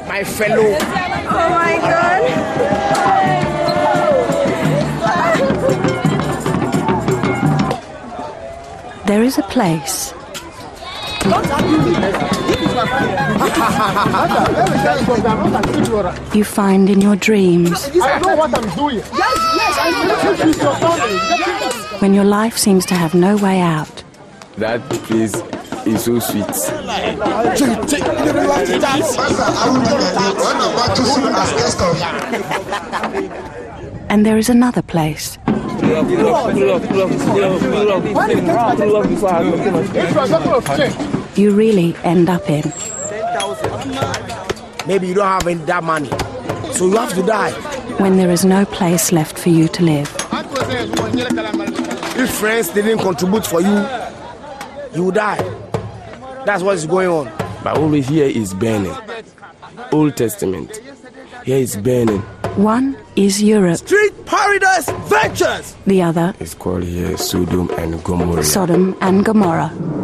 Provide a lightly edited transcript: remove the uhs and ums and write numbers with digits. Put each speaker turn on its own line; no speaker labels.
my fellow.
Oh my God.
There is a place you find in your dreams.
I know what I'm doing.
When your life seems to have no way out.
That place is so sweet.
And there is another place. You really end up in.
Maybe you don't have that money, so you have to die.
When there is no place left for you to live.
If friends didn't contribute for you, you will die. That's what is going on.
But over here is burning. Old Testament. Here is burning.
One is Europe.
Street Paradise Ventures!
The other
is called here Sodom and Gomorrah.
Sodom and Gomorrah.